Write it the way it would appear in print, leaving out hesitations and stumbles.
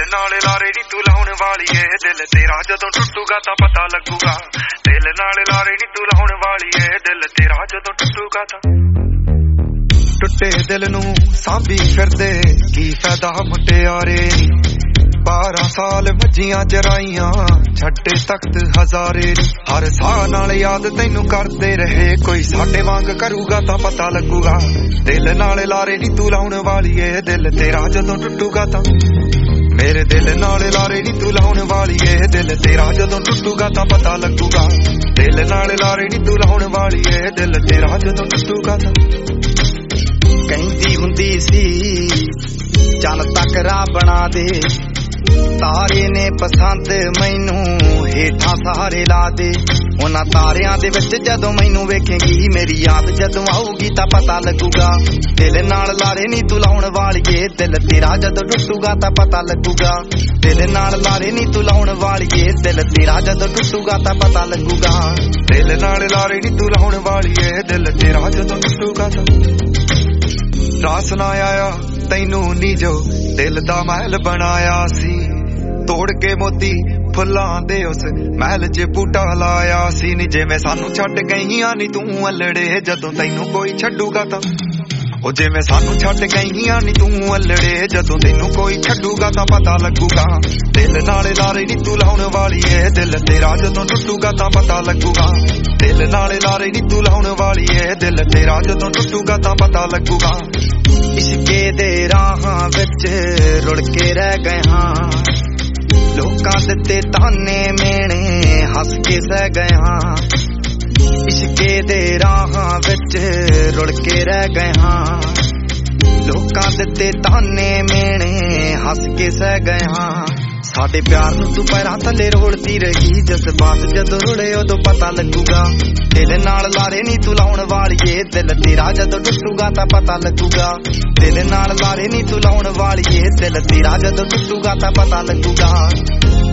नाल लारे नी तू लाउण वाली ए दिल तेरा जदों टुटूगा तां पता लगूगा दिल नाल लारे नी तू लाउण वाली ए दिल तेरा जदों टुटूगा तां टुटे दिल नूं सांभी फिरदे की फायदा मुटियारे 12 साल मज्जियां चराइयां छड्डे तख्त हजारे हर साह नाल याद तैनू करदे रहे कोई साडे वांग करूगा तां पता लगूगा दिल नाल लारे नी तू लाउण वाली ए दिल तेरा जदों टुटूगा तां मेरे दिल नाल लारे नी तू लाउण वाली ए दिल तेरा जदों टुटूगा तां पता लगूगा दिल नाल लारे नी तू लाउण वाली ए दिल तेरा जदों टुटूगा तां कहंदी हुंदी सी चल तकरा बना दे तारे ने पसंद मैनू हेठां सहारे ला दे उन्हां तारियां दे विच जदों मैनू वेखेगी मेरी याद जदों आऊगी तां पता लगूगा दिल नाल लारे नी तू लाउण वालीए दिल तेरा जदों टुटूगा तां पता लगूगा दिल नाल लारे नी तू लाउण वालीए दिल तेरा जदों टुटूगा तां पता लगूगा दिल नाल लारे नी तू लाउण वालीए दिल तेरा जदों टुटूगा तां रास ना आया तैनू नी जो दिल दा महल बनाया सी तोड़ के मोती फुल्लां दे उस महल च बूटा लाया सी नी जिवें सानू छड्ड गईयां नी तू अल्लड़े जदों तैनू कोई छड्डूगा तां ओ जिवें सानू छड्ड गईयां नी तू अल्लड़े जदों तैनू कोई छड्डूगा तां पता लगूगा दिल नाल लारे नी तू लाउण वाली ए दिल तेरा जदों टुटूगा तां पता लगूगा दिल नाल लारे नी तू लाउण वाली ए दिल तेरा जदों टुटूगा तां पता लगूगा इश्के दे राहां विच रुड़ के रह गए हां लोकां दित्ते ताने मेणे हस के सह गए हां इश्के दे राहां विच रुड़ के रह गए हां लोकां दित्ते ताने मेणे हस के सह गए हां साडे प्यार नूं तू पैरां थल्ले रोलदी रही जज्बात जदों रुड़े उदों पता लगूगा दिल नाल लारे नी तू लाउण वालीए दिल तेरा जदों टुटूगा तां पता लगूगा दिल नाल लारे नी तू लाउण वालीए दिल तेरा जदों टुटूगा तां पता लगूगा